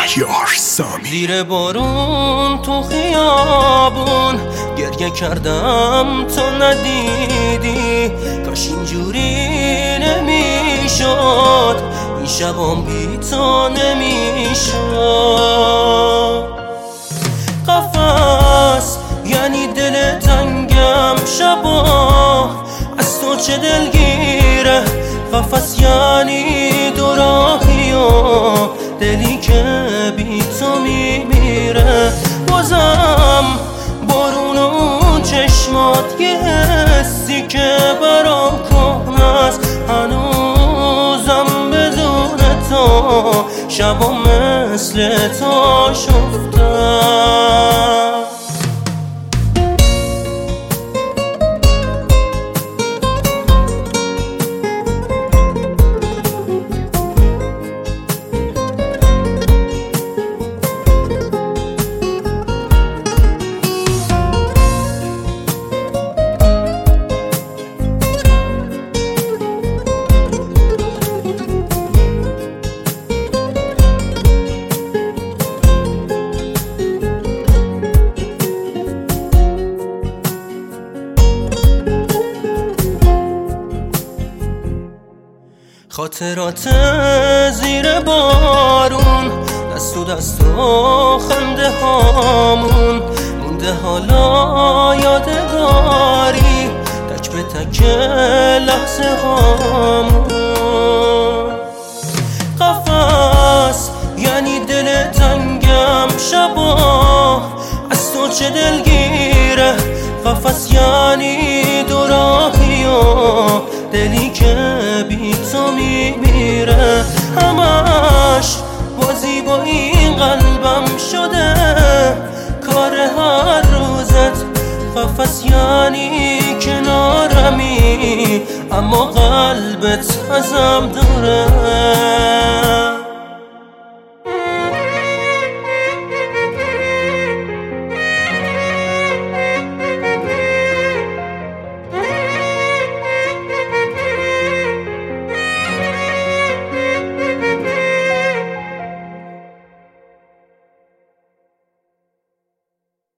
مهیار سامی. زیر بارون تو خیابون گریه کردم تو ندیدی، کاش اینجوری نمیشد، این شبام بی تو نمیشد. قفس یعنی دل تنگم، شبا از تو چه دلگیره، قفس یعنی دو راهی و دلی که بی تو میمیره. بازم بارون و چشمات یه حسی که برام کهنه است، هنوزم بدون تو شبا مثل تو شفتم. خاطرات زیر بارون، دست و دست و خنده هامون مونده حالا یادگاری، تک به تک لحظه هامون. قفس یعنی دل تنگم، شبا از تو چه دلگیره، قفس یعنی دو راهی و دلی که بی تو میمیره. همش بازی با این قلبم شده، کار هر روزت. قفس یعنی کنارمی اما قلبت ازم دوره.